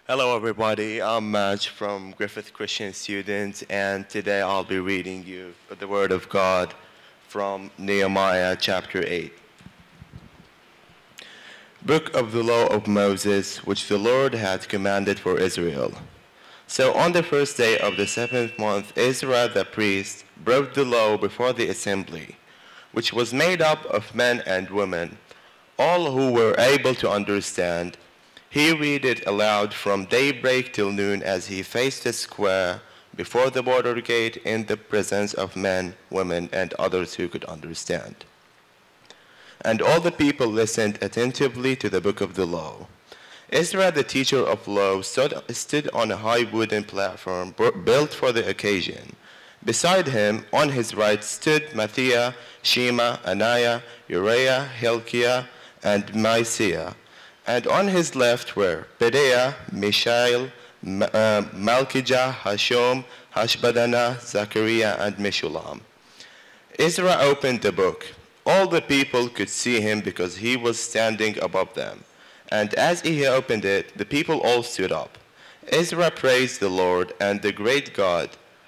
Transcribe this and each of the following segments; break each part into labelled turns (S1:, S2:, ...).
S1: Hello, everybody. I'm Madge from Griffith Christian Students, and today I'll be reading you the Word of God from Nehemiah chapter 8. Book of the Law of Moses, which the Lord had commanded for Israel. So on the first day of the seventh month, Ezra the priest brought the law before the assembly, which was made up of men and women, all who were able to understand. He read it aloud from daybreak till noon as he faced the square before the border gate in the presence of men, women, and others who could understand. And all the people listened attentively to the book of the law. Ezra, the teacher of law, stood on a high wooden platform built for the occasion. Beside him, on his right, stood Matthiah, Shema, Ananiah, Uriah, Hilkiah, and Maaseiah. And on his left were Pedaiah, Mishael, Malkijah, Hashum, Hashbadana, Zechariah, and Meshullam. Ezra opened the book. All the people could see him because he was standing above them. And as he opened it, the people all stood up. Ezra praised the Lord and the great God.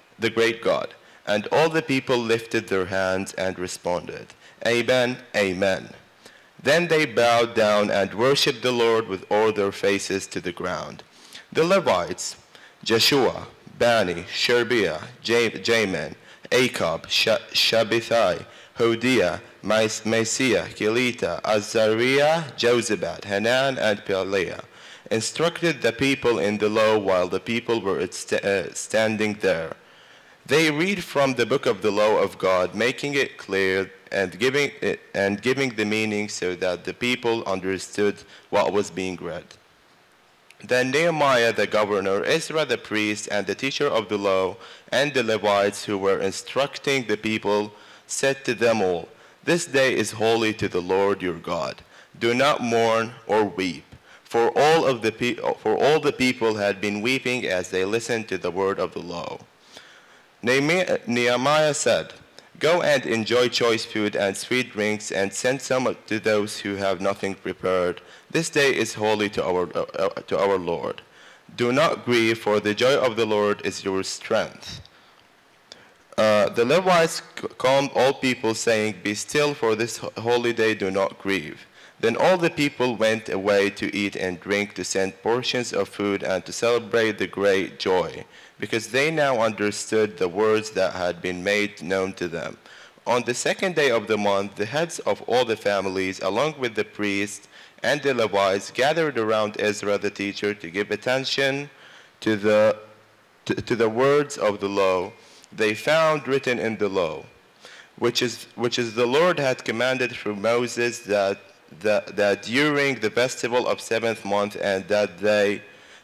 S1: And all the people lifted their hands and responded, Amen, Amen. Then they bowed down and worshipped the Lord with all their faces to the ground. The Levites, Jeshua, Bani, Sherebiah, Jamin, Achab, Shabbethai, Hodiah, Maaseiah, Kelita, Azariah, Jozabad, Hanan, and Pelaiah, instructed the people in the law while the people were standing there. They read from the book of the law of God, making it clear and giving the meaning so that the people understood what was being read. Then Nehemiah the governor, Ezra the priest, and the teacher of the law, and the Levites who were instructing the people, said to them all, This day is holy to the Lord your God. Do not mourn or weep. For all the people had been weeping as they listened to the word of the law. Nehemiah said, Go and enjoy choice food and sweet drinks, and send some to those who have nothing prepared. This day is holy to our Lord. Do not grieve, for the joy of the Lord is your strength. The Levites calmed all people, saying, Be still, for this holy day do not grieve. Then all the people went away to eat and drink, to send portions of food, and to celebrate the great joy, because they now understood the words that had been made known to them. On the second day of the month, the heads of all the families, along with the priests and the Levites, gathered around Ezra the teacher to give attention to the words of the law they found written in the law, which is the Lord had commanded through Moses that during the festival of seventh month, and that they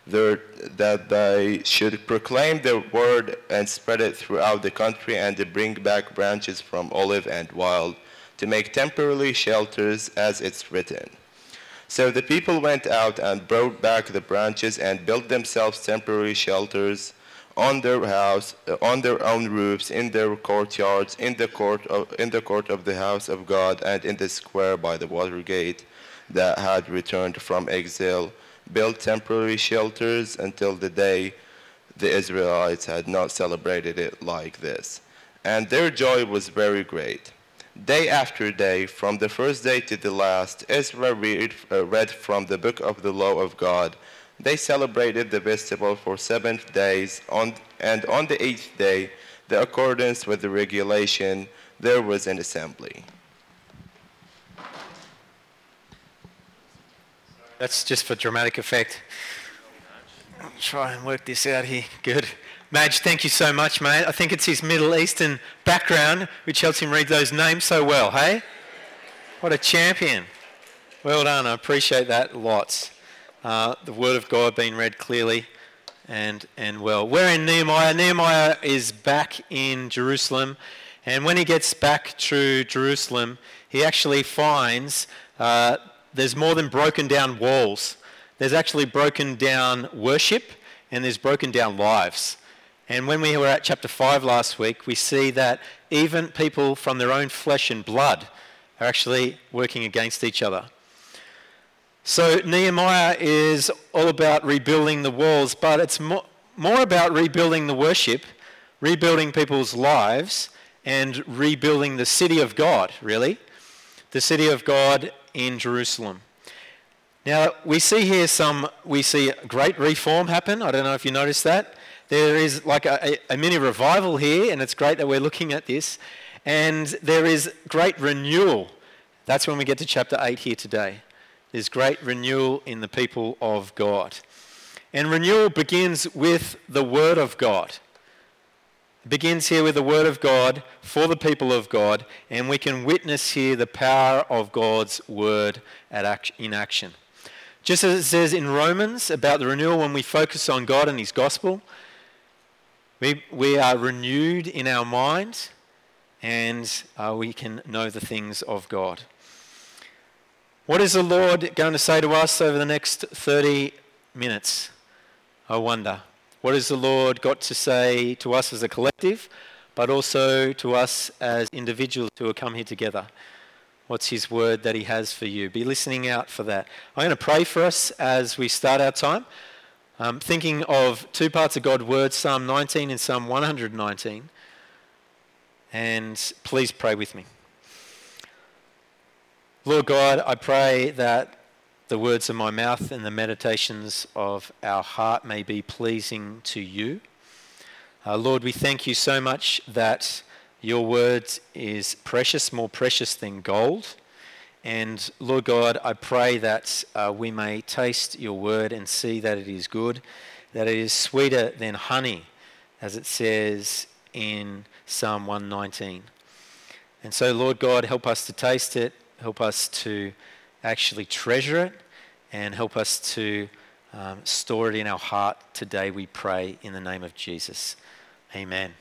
S1: should proclaim the word and spread it throughout the country, and to bring back branches from olive and wild, to make temporary shelters as it's written. So the people went out and brought back the branches and built themselves temporary shelters on their own roofs, in their courtyards, in the court of the house of God, and in the square by the water gate that had returned from exile, built temporary shelters until the day the Israelites had not celebrated it like this. And their joy was very great. Day after day, from the first day to the last, Ezra read from the book of the law of God. They celebrated the festival for 7 days, and on the 8th day, in accordance with the regulation, there was an assembly.
S2: That's just for dramatic effect. I'll try and work this out here. Good. Madge, thank you so much, mate. I think it's his Middle Eastern background which helps him read those names so well, hey? What a champion. Well done. I appreciate that lots. The Word of God being read clearly and well. We're in Nehemiah. Nehemiah is back in Jerusalem, and when he gets back to Jerusalem, he actually finds there's more than broken down walls. There's actually broken down worship, and there's broken down lives. And when we were at chapter 5 last week, we see that even people from their own flesh and blood are actually working against each other. So Nehemiah is all about rebuilding the walls, but it's more about rebuilding the worship, rebuilding people's lives, and rebuilding the city of God, really. The city of God in Jerusalem. Now, we see here great reform happen. I don't know if you noticed that. There is like a mini revival here, and it's great that we're looking at this. And there is great renewal. That's when we get to chapter 8 here today. There's great renewal in the people of God. And renewal begins with the Word of God. It begins here with the Word of God for the people of God, and we can witness here the power of God's Word in action. Just as it says in Romans about the renewal, when we focus on God and His gospel, we are renewed in our mind, and we can know the things of God. What is the Lord going to say to us over the next 30 minutes? I wonder. What has the Lord got to say to us as a collective, but also to us as individuals who have come here together? What's His word that He has for you? Be listening out for that. I'm going to pray for us as we start our time. Thinking of two parts of God's word, Psalm 19 and Psalm 119. And please pray with me. Lord God, I pray that the words of my mouth and the meditations of our heart may be pleasing to you. Lord, we thank you so much that your word is precious, more precious than gold. And Lord God, I pray that we may taste your word and see that it is good, that it is sweeter than honey, as it says in Psalm 119. And so, Lord God, help us to taste it. Help us to actually treasure it, and help us to store it in our heart today, we pray, in the name of Jesus. Amen.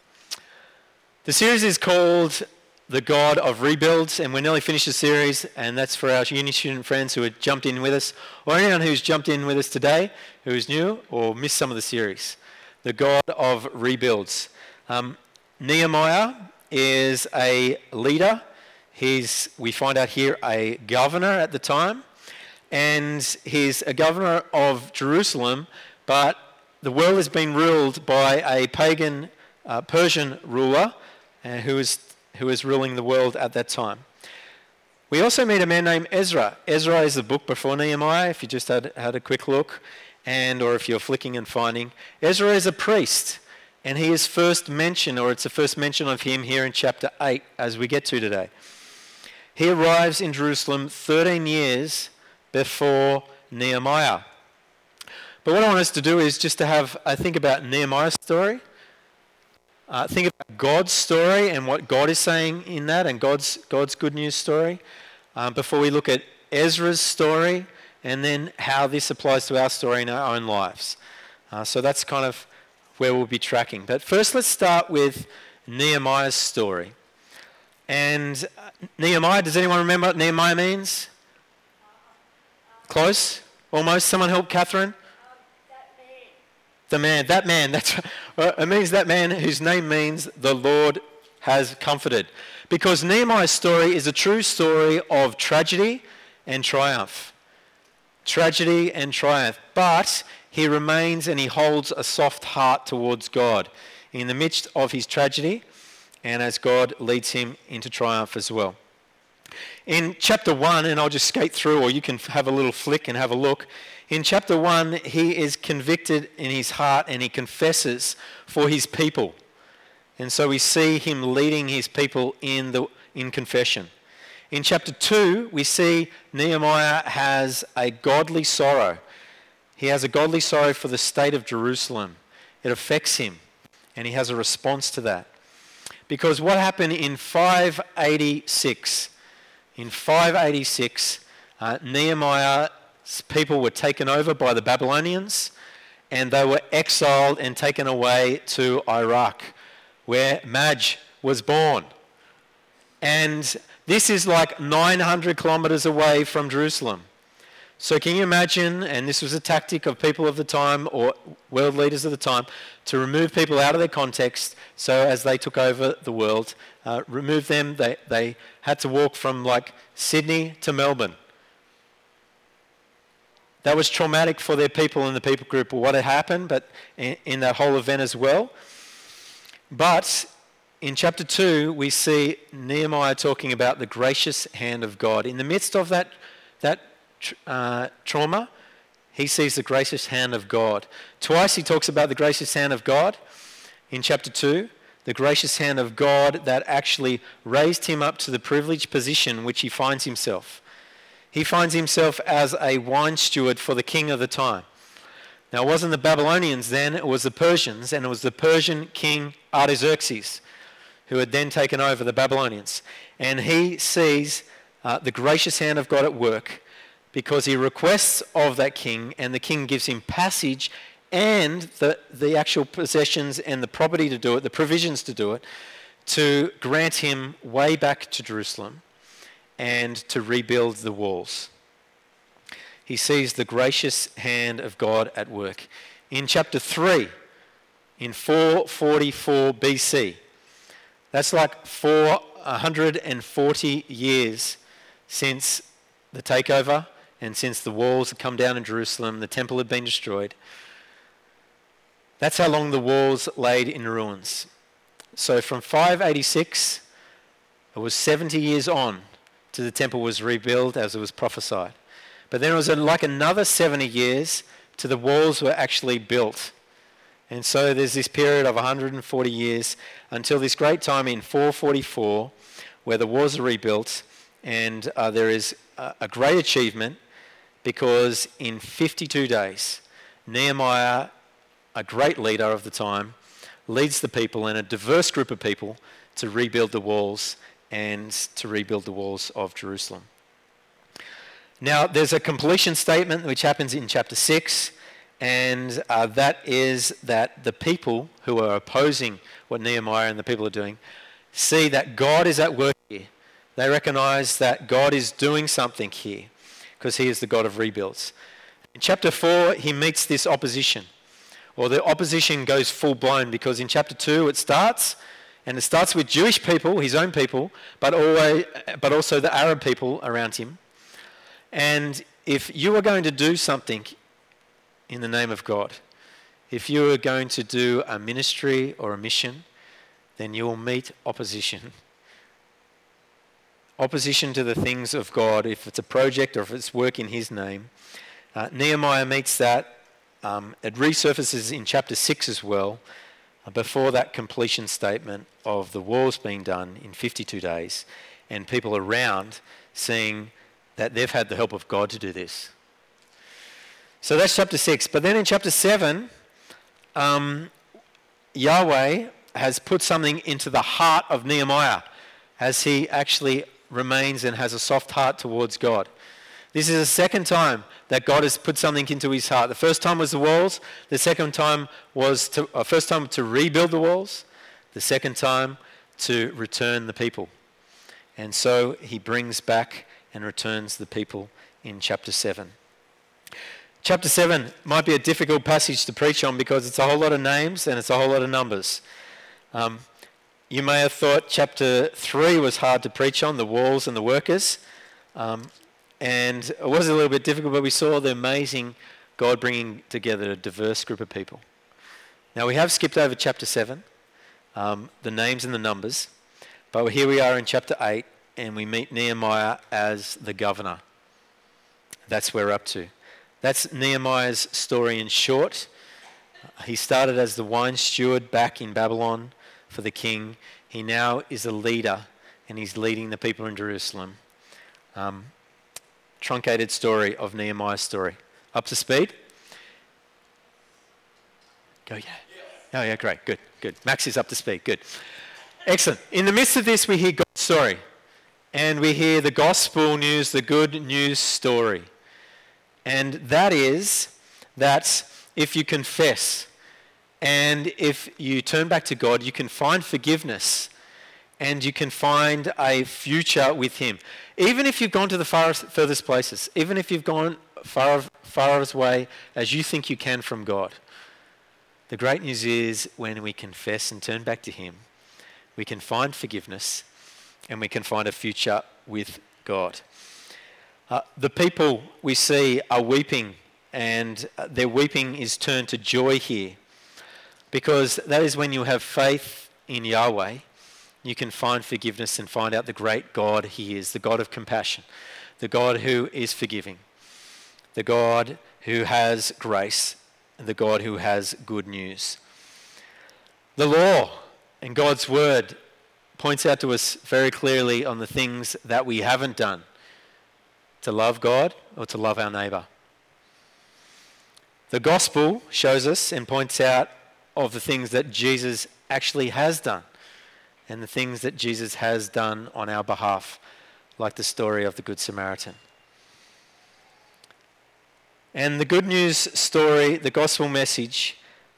S2: The series is called The God of Rebuilds, and we're nearly finished the series, and that's for our uni student friends who have jumped in with us, or anyone who's jumped in with us today who is new or missed some of the series. The God of Rebuilds. Nehemiah is a leader. We find out here, a governor at the time, and he's a governor of Jerusalem, but the world has been ruled by a pagan Persian ruler who was ruling the world at that time. We also meet a man named Ezra. Ezra is the book before Nehemiah, if you just had a quick look, or if you're flicking and finding. Ezra is a priest, and he is first mentioned, or it's the first mention of him here in chapter 8, as we get to today. He arrives in Jerusalem 13 years before Nehemiah. But what I want us to do is just to have a think about Nehemiah's story, think about God's story and what God is saying in that, and God's good news story, before we look at Ezra's story, and then how this applies to our story in our own lives. So that's kind of where we'll be tracking. But first, let's start with Nehemiah's story. And Nehemiah, does anyone remember what Nehemiah means? Close? Almost? Someone help Catherine? That man. That's it means that man whose name means the Lord has comforted. Because Nehemiah's story is a true story of tragedy and triumph. Tragedy and triumph. But he remains and he holds a soft heart towards God in the midst of his tragedy, and as God leads him into triumph as well. In chapter 1, and I'll just skate through, or you can have a little flick and have a look. In chapter 1, he is convicted in his heart and he confesses for his people. And so we see him leading his people in confession. In chapter 2, we see Nehemiah has a godly sorrow. He has a godly sorrow for the state of Jerusalem. It affects him, and he has a response to that. Because what happened in 586? In 586, Nehemiah's people were taken over by the Babylonians, and they were exiled and taken away to Iraq, where Madge was born. And this is like 900 kilometers away from Jerusalem. So can you imagine, and this was a tactic of people of the time, or world leaders of the time, to remove people out of their context, so as they took over the world, remove them, they had to walk from like Sydney to Melbourne. That was traumatic for their people and the people group, what had happened, but in that whole event as well. But in chapter 2, we see Nehemiah talking about the gracious hand of God. In the midst of that trauma, he sees the gracious hand of God. Twice he talks about the gracious hand of God. In chapter 2, the gracious hand of God that actually raised him up to the privileged position which he finds himself. He finds himself as a wine steward for the king of the time. Now, it wasn't the Babylonians then, it was the Persians, and it was the Persian king Artaxerxes who had then taken over the Babylonians. And he sees the gracious hand of God at work because he requests of that king, and the king gives him passage and the actual possessions and the property to do it, the provisions to do it, to grant him way back to Jerusalem and to rebuild the walls. He sees the gracious hand of God at work. In chapter 3, in 444 BC, that's like 440 years since the takeover and since the walls had come down in Jerusalem, the temple had been destroyed. That's how long the walls laid in ruins. So from 586, it was 70 years on till the temple was rebuilt as it was prophesied. But then it was like another 70 years till the walls were actually built. And so there's this period of 140 years until this great time in 444 where the walls are rebuilt, and there is a great achievement because in 52 days, Nehemiah, a great leader of the time, leads the people and a diverse group of people to rebuild the walls and to rebuild the walls of Jerusalem. Now, there's a completion statement which happens in chapter 6, and that is that the people who are opposing what Nehemiah and the people are doing see that God is at work here. They recognize that God is doing something here because he is the God of rebuilds. In chapter 4, he meets this opposition. Well, the opposition goes full-blown because in chapter 2 it starts with Jewish people, his own people, but also the Arab people around him. And if you are going to do something in the name of God, if you are going to do a ministry or a mission, then you will meet opposition. Opposition to the things of God, if it's a project or if it's work in his name. Nehemiah meets that. It resurfaces in chapter 6 as well, before that completion statement of the walls being done in 52 days, and people around seeing that they've had the help of God to do this. So that's chapter 6. But then in chapter 7, Yahweh has put something into the heart of Nehemiah as he actually remains and has a soft heart towards God. This is the second time that God has put something into his heart. The first time was the walls. The second time was first time to rebuild the walls. The second time to return the people. And so he brings back and returns the people in chapter 7. Chapter 7 might be a difficult passage to preach on because it's a whole lot of names and it's a whole lot of numbers. You may have thought chapter 3 was hard to preach on, the walls and the workers. And it was a little bit difficult, but we saw the amazing God bringing together a diverse group of people. Now, we have skipped over chapter 7, the names and the numbers, but here we are in chapter 8, and we meet Nehemiah as the governor. That's where we're up to. That's Nehemiah's story in short. He started as the wine steward back in Babylon for the king. He now is a leader, and he's leading the people in Jerusalem. Truncated story of Nehemiah's story. Up to speed? Go, yeah. Oh, yeah, great, good. Max is up to speed, good. Excellent. In the midst of this, we hear God's story. And we hear the gospel news, the good news story. And that is that if you confess and if you turn back to God, you can find forgiveness and you can find a future with him. Even if you've gone to the furthest places, even if you've gone far away as you think you can from God, the great news is when we confess and turn back to him, we can find forgiveness and we can find a future with God. The people we see are weeping and their weeping is turned to joy here, because that is when you have faith in Yahweh, you can find forgiveness and find out the great God He is, the God of compassion, the God who is forgiving, the God who has grace, and the God who has good news. The law and God's word points out to us very clearly on the things that we haven't done to love God or to love our neighbour. The gospel shows us and points out of the things that Jesus actually has done and the things that Jesus has done on our behalf, like the story of the Good Samaritan. And the good news story, the gospel message,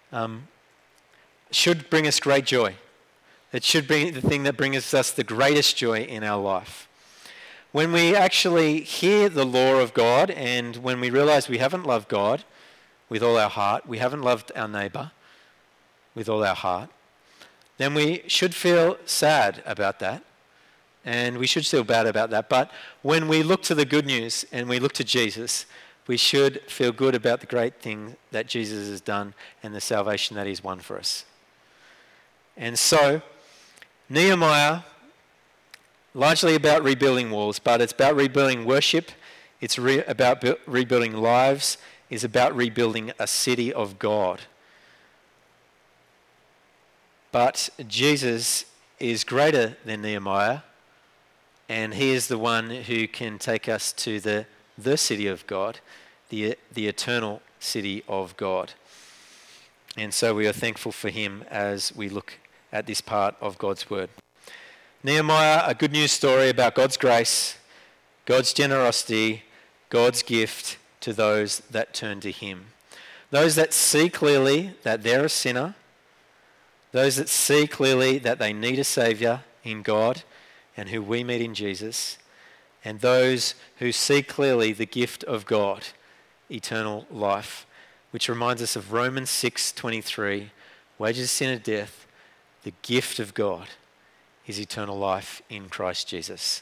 S2: should bring us great joy. It should be the thing that brings us the greatest joy in our life. When we actually hear the law of God and when we realize we haven't loved God with all our heart, we haven't loved our neighbour with all our heart, then we should feel sad about that. And we should feel bad about that. But when we look to the good news and we look to Jesus, we should feel good about the great thing that Jesus has done and the salvation that He's won for us. And so, Nehemiah, largely about rebuilding walls, but it's about rebuilding worship, it's about rebuilding lives, it's about rebuilding a city of God. But Jesus is greater than Nehemiah, and He is the one who can take us to the city of God, the eternal city of God. And so we are thankful for Him as we look at this part of God's word. Nehemiah, a good news story about God's grace, God's generosity, God's gift to those that turn to Him. Those that see clearly that they're a sinner, those that see clearly that they need a Saviour in God and who we meet in Jesus, and those who see clearly the gift of God, eternal life, which reminds us of Romans 6:23, wages of sin are death, the gift of God is eternal life in Christ Jesus.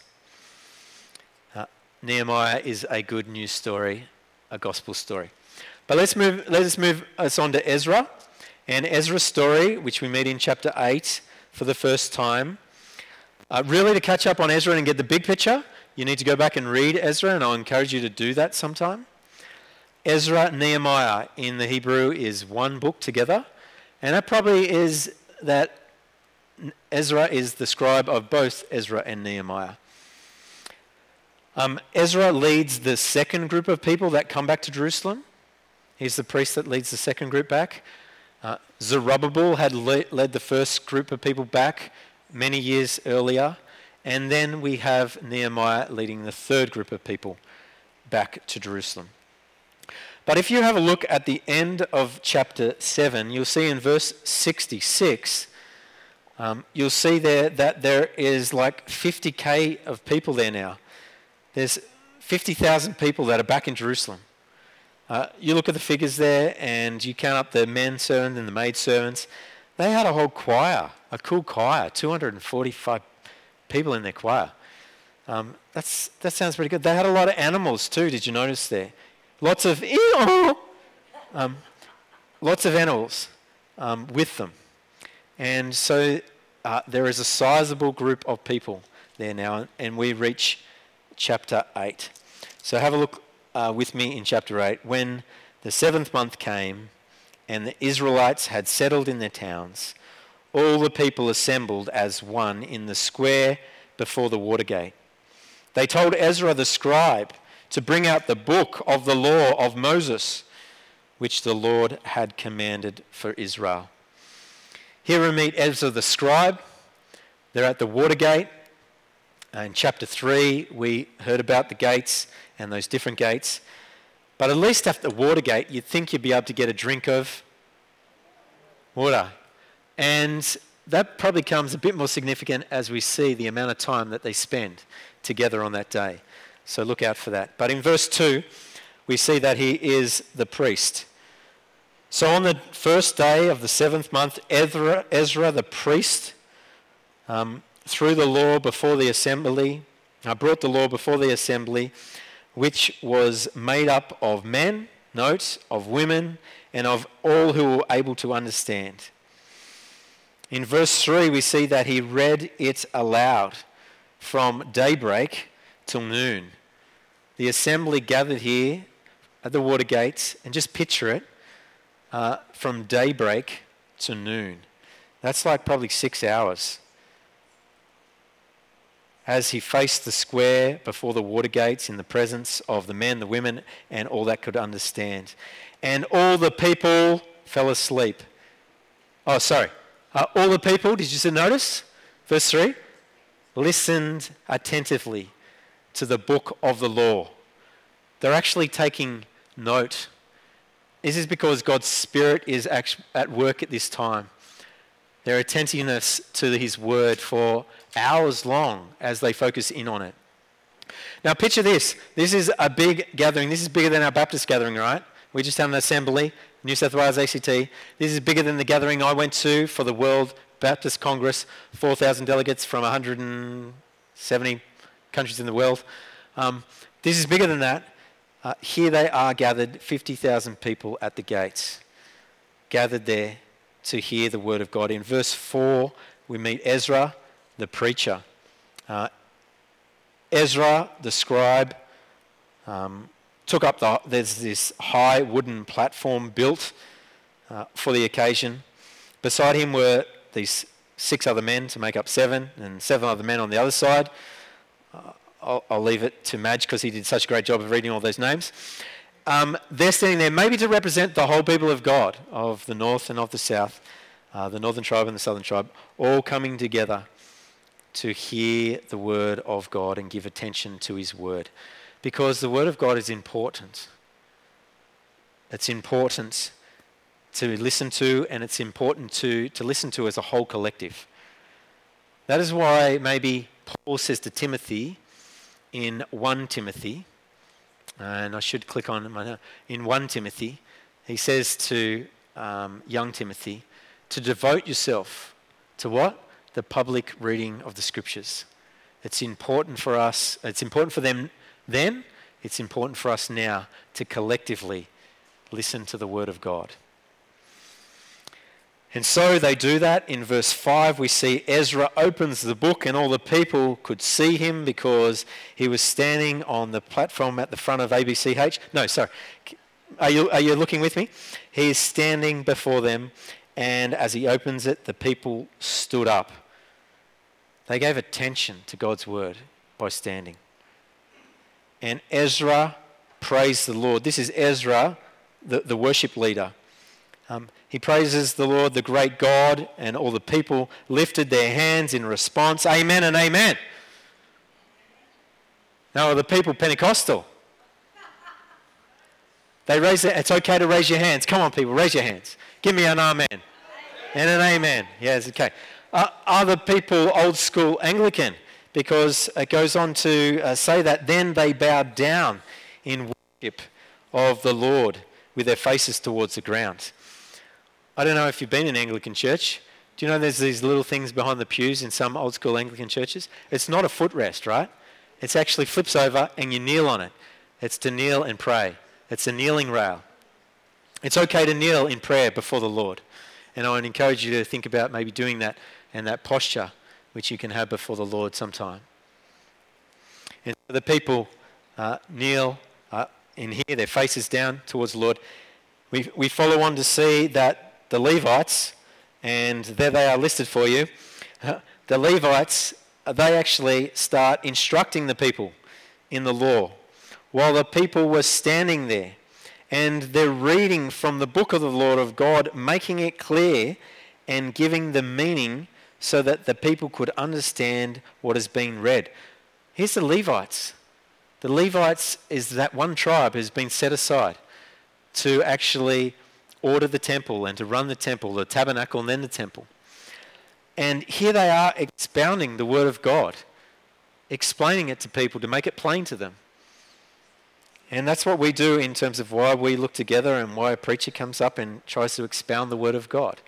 S2: Nehemiah is a good news story, a gospel story. But let us move us on to Ezra, and Ezra's story, which we meet in chapter 8 for the first time. Really, to catch up on Ezra and get the big picture, you need to go back and read Ezra, and I'll encourage you to do that sometime. Ezra, Nehemiah in the Hebrew is one book together, and that probably is that Ezra is the scribe of both Ezra and Nehemiah. Ezra leads the second group of people that come back to Jerusalem. He's the priest that leads the second group back. Zerubbabel had led the first group of people back many years earlier. And then we have Nehemiah leading the third group of people back to Jerusalem. But if you have a look at the end of chapter 7, you'll see in verse 66, you'll see there that there is like 50,000 of people there now. There's 50,000 people that are back in Jerusalem. You look at the figures there and you count up the men servants and the maid servants. They had a whole choir, a cool choir, 245 people in their choir. That sounds pretty good. They had a lot of animals too, did you notice there? Lots of animals with them. And so there is a sizable group of people there now, and we reach chapter 8. So have a look with me in chapter 8. When the 7th month came and the Israelites had settled in their towns, all the people assembled as one in the square before the water gate. They told Ezra the scribe to bring out the book of the law of Moses, which the Lord had commanded for Israel. Here we meet Ezra the scribe. They're at the water gate. In chapter 3, we heard about the gates and those different gates. But at least at the water gate, you'd think you'd be able to get a drink of water. And that probably becomes a bit more significant as we see the amount of time that they spend together on that day. So look out for that. But in verse 2, we see that he is the priest. So on the first day of the 7th month, Ezra the priest, through the law before the assembly, brought the law before the assembly, which was made up of men note of women and of all who were able to understand. In verse 3, we see that he read it aloud from daybreak till noon. The assembly gathered here at the water gates, and just picture it, from daybreak to noon. That's like probably 6 hours. As he faced the square before the water gates in the presence of the men, the women, and all that could understand. And all the people fell asleep. All the people, did you notice? Verse 3, listened attentively to the book of the law. They're actually taking note. This is because God's Spirit is at work at this time. Their attentiveness to his word for hours long as they focus in on it. Now picture this. This is a big gathering. This is bigger than our Baptist gathering, right? We just had an assembly, New South Wales ACT. This is bigger than the gathering I went to for the World Baptist Congress, 4,000 delegates from 170 countries in the world. This is bigger than that. Here they are gathered, 50,000 people at the gates, gathered there to hear the word of God. In verse 4, we meet Ezra, the preacher. Ezra, the scribe, took up there's this high wooden platform built for the occasion. Beside him were these 6 other men to make up 7, and 7 other men on the other side. I'll leave it to Madge because he did such a great job of reading all those names. They're standing there maybe to represent the whole people of God, of the north and of the south, the northern tribe and the southern tribe, all coming together to hear the word of God and give attention to his word. Because the word of God is important. It's important to listen to, and it's important to listen to as a whole collective. That is why maybe Paul says to Timothy in 1 Timothy, and I should click on it, in 1 Timothy, he says to young Timothy to devote yourself to what? The public reading of the scriptures. It's important for us, it's important for them then, it's important for us now to collectively listen to the word of God. And so they do that. In verse 5, we see Ezra opens the book and all the people could see him because he was standing on the platform at the front of ABCH. No, sorry. Are you looking with me? He is standing before them, and as he opens it, the people stood up. They gave attention to God's word by standing. And Ezra praised the Lord. This is Ezra, the worship leader. He praises the Lord, the great God, and all the people lifted their hands in response. Amen and amen. Now, are the people Pentecostal? They raise it. It's okay to raise your hands. Come on, people, raise your hands. Give me an amen. And an amen. Yes, okay. Are the people old school Anglican? Because it goes on to say that then they bowed down in worship of the Lord with their faces towards the ground. I don't know if you've been in Anglican church. Do you know there's these little things behind the pews in some old school Anglican churches? It's not a footrest, right? It's actually flips over and you kneel on it. It's to kneel and pray. It's a kneeling rail. It's okay to kneel in prayer before the Lord. And I would encourage you to think about maybe doing that and that posture which you can have before the Lord sometime. And the people kneel in here, their faces down towards the Lord. We follow on to see that the Levites, and there they are listed for you, the Levites, they actually start instructing the people in the law while the people were standing there. And they're reading from the book of the Lord of God, making it clear and giving the meaning so that the people could understand what is being read. Here's the Levites. The Levites is that one tribe who's been set aside to actually order the temple and to run the temple, the tabernacle and then the temple. And here they are expounding the word of God, explaining it to people to make it plain to them. And that's what we do in terms of why we look together and why a preacher comes up and tries to expound the word of God.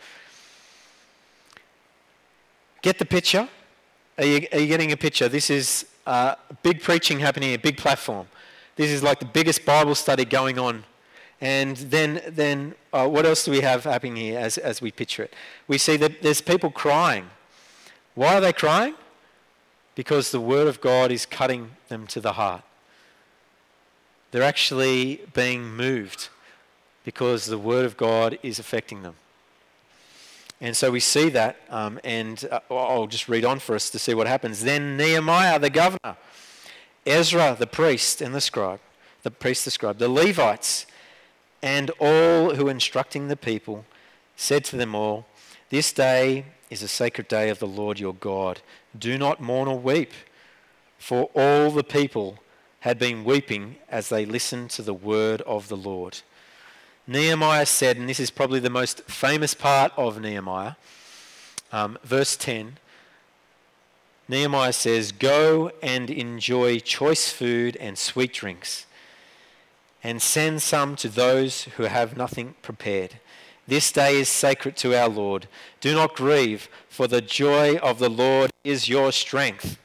S2: Get the picture? Are you getting a picture? This is big preaching happening, a big platform. This is like the biggest Bible study going on. And then what else do we have happening here as we picture it? We see that there's people crying. Why are they crying? Because the word of God is cutting them to the heart. They're actually being moved because the word of God is affecting them. And so we see that, and I'll just read on for us to see what happens. Then Nehemiah, the governor, Ezra, the priest and the scribe, the Levites, and all who were instructing the people, said to them all, "This day is a sacred day of the Lord your God. Do not mourn or weep." For all the people had been weeping as they listened to the word of the Lord. Nehemiah said, and this is probably the most famous part of Nehemiah, verse 10, Nehemiah says, "Go and enjoy choice food and sweet drinks, and send some to those who have nothing prepared. This day is sacred to our Lord. Do not grieve, for the joy of the Lord is your strength."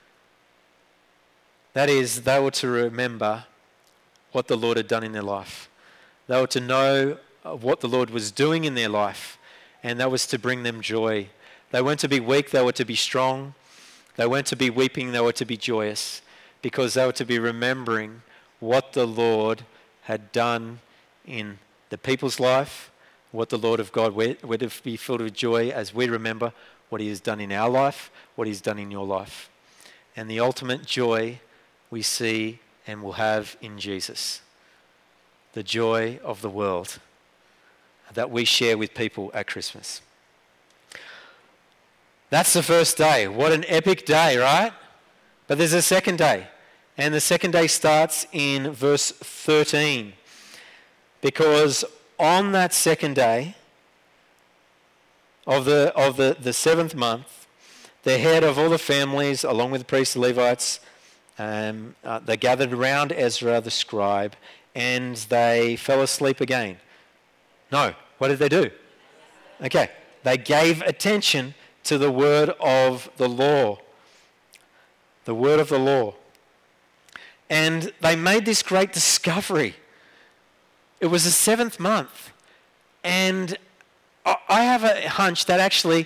S2: That is, they were to remember what the Lord had done in their life. They were to know what the Lord was doing in their life, and that was to bring them joy. They weren't to be weak, they were to be strong. They weren't to be weeping, they were to be joyous, because they were to be remembering what the Lord had done in the people's life, what the Lord of God, we're to be filled with joy as we remember what he has done in our life, what he's done in your life. And the ultimate joy we see and will have in Jesus. The joy of the world that we share with people at Christmas. That's the first day. What an epic day, right? But there's a second day. And the second day starts in verse 13. Because on that second day of the seventh month, the head of all the families, along with the priests and Levites, they gathered around Ezra the scribe, and they fell asleep again. No, what did they do? Okay, they gave attention to the word of the law. The word of the law. And they made this great discovery. It was the seventh month. And I have a hunch that actually,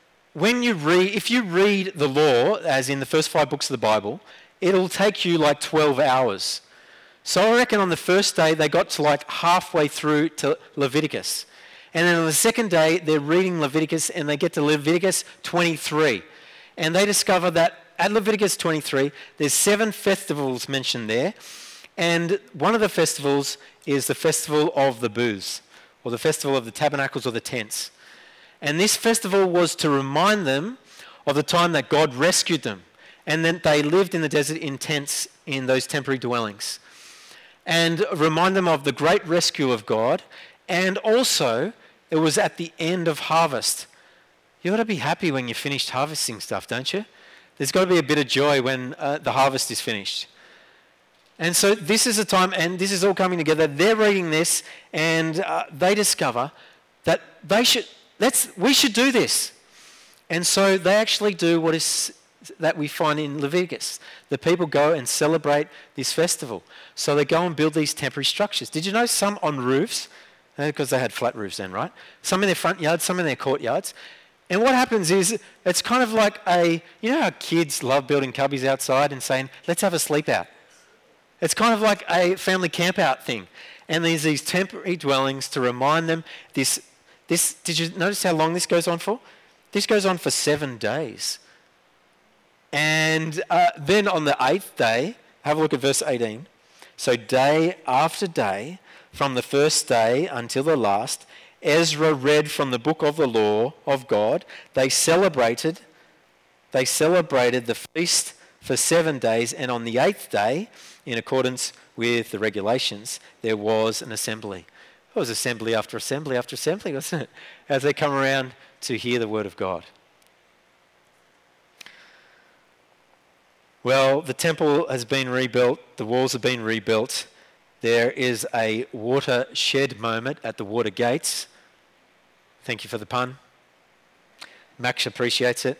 S2: if you read the law, as in the first 5 books of the Bible, it'll take you like 12 hours. So I reckon on the first day they got to like halfway through to Leviticus. And then on the second day they're reading Leviticus and they get to Leviticus 23. And they discover that at Leviticus 23 there's 7 festivals mentioned there. And one of the festivals is the festival of the booths, or the festival of the tabernacles or the tents. And this festival was to remind them of the time that God rescued them. And then they lived in the desert in tents in those temporary dwellings. And remind them of the great rescue of God. And also, it was at the end of harvest. You ought to be happy when you're finished harvesting stuff, don't you? There's got to be a bit of joy when the harvest is finished. And so this is a time, and this is all coming together. They're reading this, and they discover that we should do this. And so they actually do what is that we find in Leviticus. The people go and celebrate this festival. So they go and build these temporary structures. Did you know some on roofs? Because they had flat roofs then, right? Some in their front yards, some in their courtyards. And what happens is, it's kind of like you know how kids love building cubbies outside and saying, let's have a sleep out. It's kind of like a family camp out thing. And there's these temporary dwellings to remind them this, did you notice how long this goes on for? This goes on for 7 days. And then on the 8th day, have a look at verse 18. So day after day, from the first day until the last, Ezra read from the book of the law of God. They celebrated the feast for 7 days, and on the 8th day, in accordance with the regulations, there was an assembly. It was assembly after assembly after assembly, wasn't it? As they come around to hear the word of God. Well, the temple has been rebuilt, the walls have been rebuilt. There is a watershed moment at the water gates. Thank you for the pun. Max appreciates it.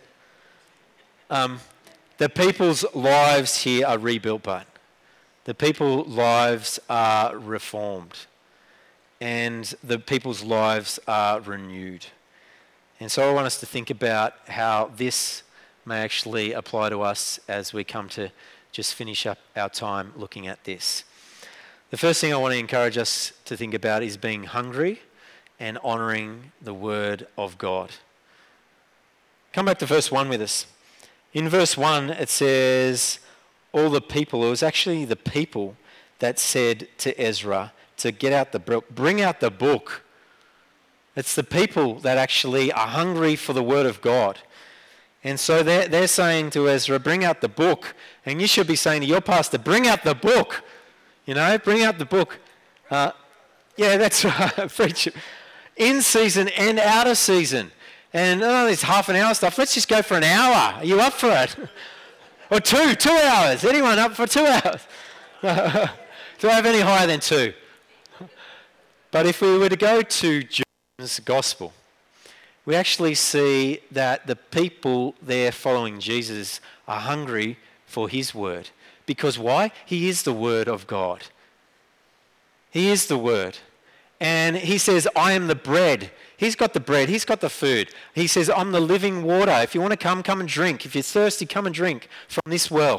S2: The people's lives here are rebuilt, but the people's lives are reformed. and the people's lives are renewed. And so I want us to think about how this may actually apply to us as we come to just finish up our time looking at this. The first thing I want to encourage us to think about is being hungry and honouring the word of God. Come back to verse 1 with us. In verse 1 it says, all the people, it was actually the people that said to Ezra to get out the book, bring out the book. It's the people that actually are hungry for the word of God. And so they're saying to Ezra, bring out the book. And you should be saying to your pastor, bring out the book. You know, bring out the book. Yeah, that's right. Preach. In season and out of season. And this half an hour stuff, let's just go for an hour. Are you up for it? Or 2 hours. Anyone up for 2 hours? Do I have any higher than 2? But if we were to go to John's Gospel, we actually see that the people there following Jesus are hungry for his word. Because why? He is the word of God. He is the word. And he says, I am the bread. He's got the bread. He's got the food. He says, I'm the living water. If you want to come and drink. If you're thirsty, come and drink from this well.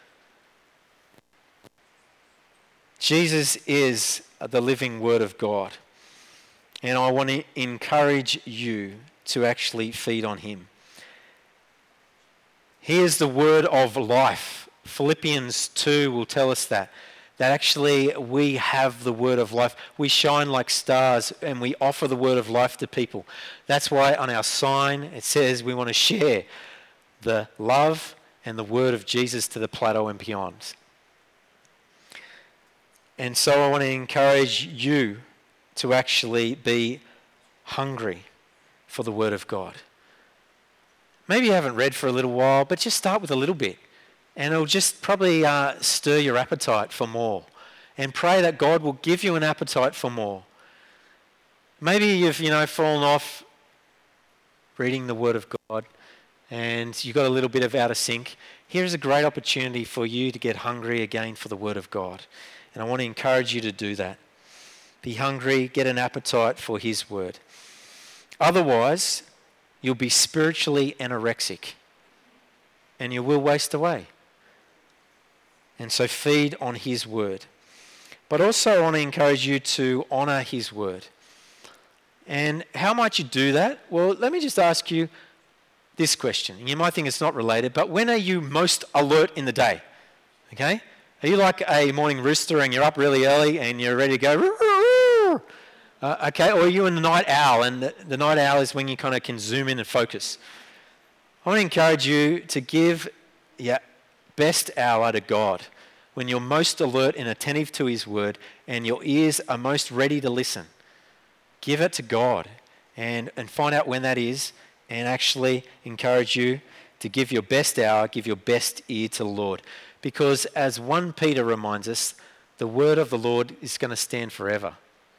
S2: Jesus is the living word of God. And I want to encourage you to actually feed on him. He is the word of life. Philippians 2 will tell us that actually we have the word of life. We shine like stars and we offer the word of life to people. That's why on our sign it says we want to share the love and the word of Jesus to the plateau and beyond. And so I want to encourage you to actually be hungry for the word of God. Maybe you haven't read for a little while, but just start with a little bit. And it'll just probably stir your appetite for more. And pray that God will give you an appetite for more. Maybe you've, fallen off reading the word of God and you've got a little bit of out of sync. Here's a great opportunity for you to get hungry again for the word of God. And I want to encourage you to do that. Be hungry, get an appetite for his word. Otherwise, you'll be spiritually anorexic and you will waste away. And so feed on his word. But also I want to encourage you to honour his word. And how might you do that? Well, let me just ask you this question. You might think it's not related, but when are you most alert in the day? Okay? Are you like a morning rooster and you're up really early and you're ready to go? Okay, or are you a night owl? And the night owl is when you kind of can zoom in and focus. I want to encourage you to give your best hour to God when you're most alert and attentive to his word and your ears are most ready to listen. Give it to God and find out when that is and actually encourage you to give your best hour, give your best ear to the Lord. Because as 1 Peter reminds us, the word of the Lord is going to stand forever.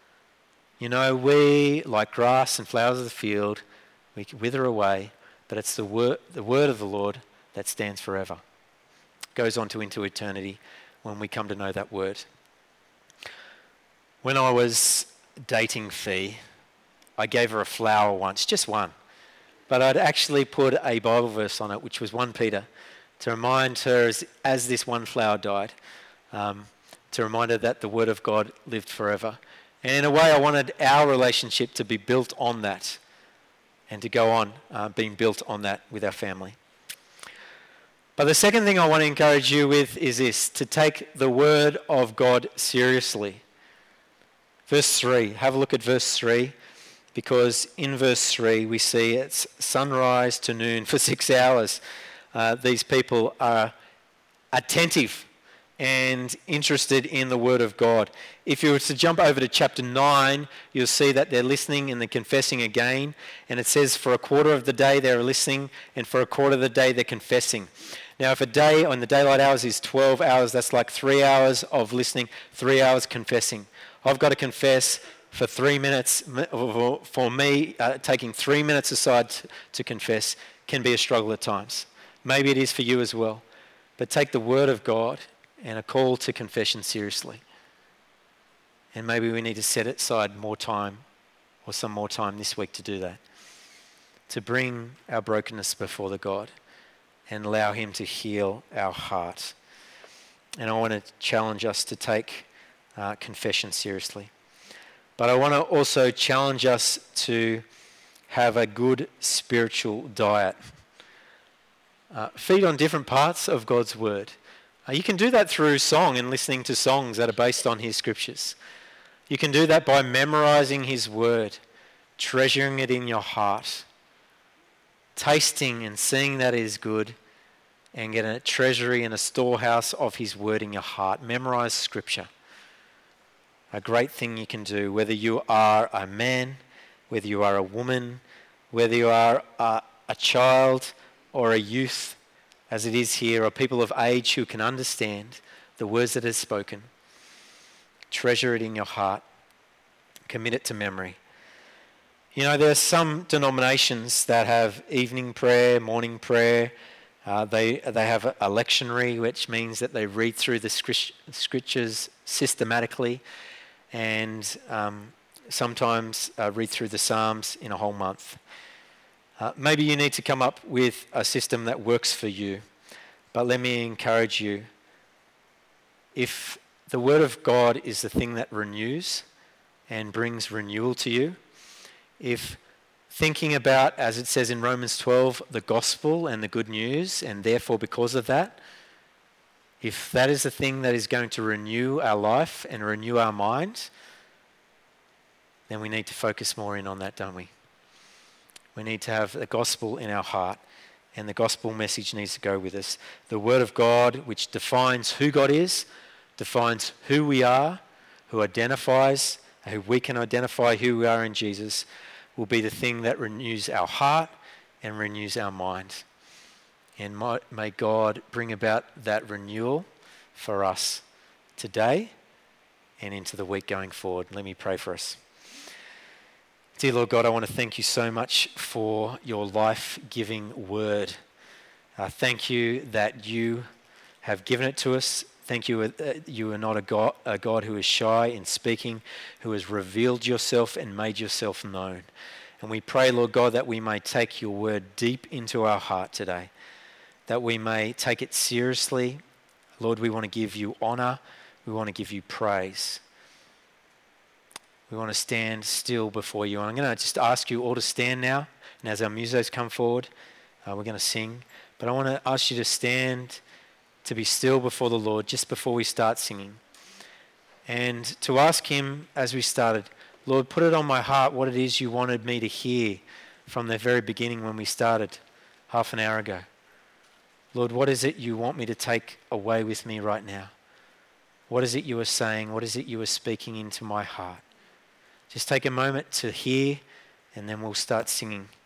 S2: We, like grass and flowers of the field, we can wither away, but it's the word of the Lord that stands forever. Goes on into eternity when we come to know that word. When I was dating Fee, I gave her a flower once, just one. But I'd actually put a Bible verse on it, which was 1 Peter, to remind her as this one flower died, to remind her that the word of God lived forever. And in a way, I wanted our relationship to be built on that and to go on being built on that with our family. But the second thing I want to encourage you with is this, to take the word of God seriously. Verse 3, have a look at verse 3, because in verse 3 we see it's sunrise to noon for 6 hours. These people are attentive and interested in the word of God. If you were to jump over to chapter 9, you'll see that they're listening and they're confessing again. And it says for a quarter of the day they're listening and for a quarter of the day they're confessing. Now if a day on the daylight hours is 12 hours, that's like 3 hours of listening, 3 hours confessing. I've got to confess for 3 minutes. For me, taking 3 minutes aside to confess can be a struggle at times. Maybe it is for you as well. But take the word of God and a call to confession seriously. And maybe we need to set aside more time or some more time this week to do that. To bring our brokenness before the God and allow him to heal our heart. And I want to challenge us to take confession seriously. But I want to also challenge us to have a good spiritual diet. Feed on different parts of God's word. You can do that through song and listening to songs that are based on his scriptures. You can do that by memorizing his word, treasuring it in your heart, tasting and seeing that it is good, and get a treasury and a storehouse of his word in your heart. Memorize scripture. A great thing you can do, whether you are a man, whether you are a woman, whether you are a child or a youth, as it is here, or people of age who can understand the words that are spoken. Treasure it in your heart. Commit it to memory. You know, there are some denominations that have evening prayer, morning prayer. They have a lectionary, which means that they read through the scriptures systematically, and sometimes read through the Psalms in a whole month. Maybe you need to come up with a system that works for you. But let me encourage you, if the Word of God is the thing that renews and brings renewal to you, if thinking about, as it says in Romans 12, the gospel and the good news, and therefore because of that, if that is the thing that is going to renew our life and renew our mind, then we need to focus more in on that, don't we? We need to have the gospel in our heart, and the gospel message needs to go with us. The word of God, which defines who God is, defines who we are, who we can identify who we are in Jesus, will be the thing that renews our heart and renews our mind. And may God bring about that renewal for us today and into the week going forward. Let me pray for us. Dear Lord God, I want to thank you so much for your life-giving word. Thank you that you have given it to us. Thank you that you are not a God who is shy in speaking, who has revealed yourself and made yourself known. And we pray, Lord God, that we may take your word deep into our heart today, that we may take it seriously. Lord, we want to give you honor. We want to give you praise. We want to stand still before you. And I'm going to just ask you all to stand now. And as our musos come forward, we're going to sing. But I want to ask you to stand, to be still before the Lord just before we start singing. And to ask him, as we started, Lord, put it on my heart what it is you wanted me to hear from the very beginning when we started half an hour ago. Lord, what is it you want me to take away with me right now? What is it you are saying? What is it you are speaking into my heart? Just take a moment to hear, and then we'll start singing.